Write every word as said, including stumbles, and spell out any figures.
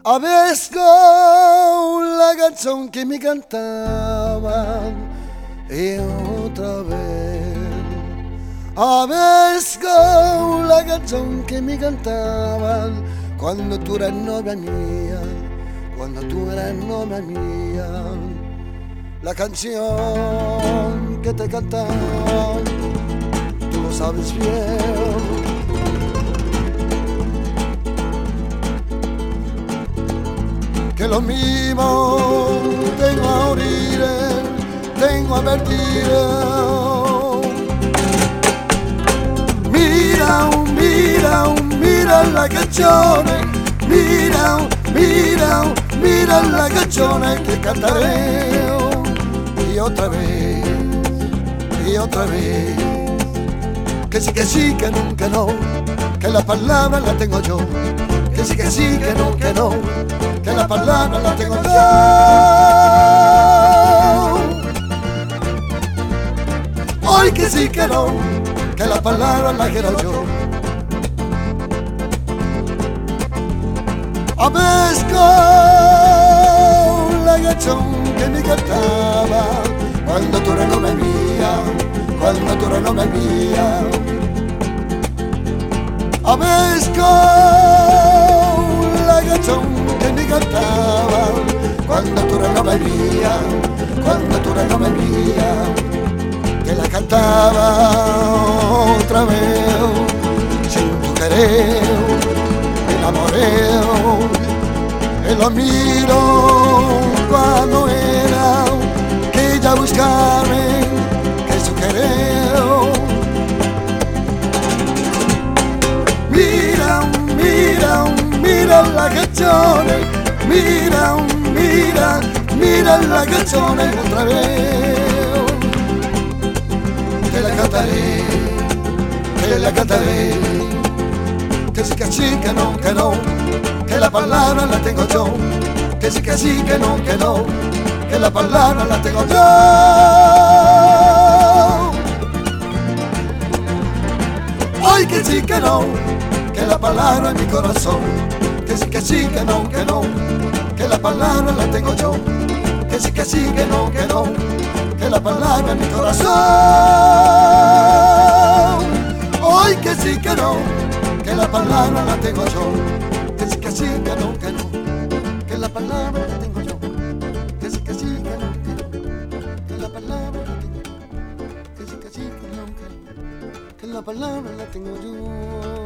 Avesco la canción que me cantaban y otra vez. Avesco la canción que me cantaban cuando tú eras novia mía, cuando tú eras novia mía. La canción que te cantaban, tú lo sabes bien. Que lo mismo tengo a oír, tengo a vertir. Mira, mira, mira la canzone, mira, mira, mira la canzone que cantaré. Y otra vez, y otra vez, que sí, que sí, que no, que no, que la palabra la tengo yo. Que sí, que sí, que no, que no, que la palabra la tengo yo. Hoy que sí, que no, que la palabra la quiero yo. Avesco la canción que me cantaba cuando tú eras novia mía, cuando tú eras novia mía. Avesco la canción que me cantaba cuando tú eras novia mía, cuando tú eras novia mía. Que la cantaba otra vez sin tu querer, me enamoré, y lo miro cuando era que ella buscaba que su querer. Mira, mira, mira la canzone, mira, mira, mira la canzone otra vez. Que la cantaré, que la cantaré, que sí, que sí, que no, que no, que la palabra la tengo yo. Que sí, que sí, que no, que no, que la palabra la tengo yo. Ay, que sí, que no, que la palabra en mi corazón. Que sí, que sí, que no, que no, que la palabra la tengo yo. Que sí, que sí, que no, que no, que la palabra en mi corazón. Hoy que sí, que no, que la palabra la tengo yo. Que sí, que sí, que no, que no, que la palabra la tengo yo. Que sí, que sí, que no, que no, que la palabra la tengo yo. Que sí, que sí, que no, que no, que la palabra la tengo yo.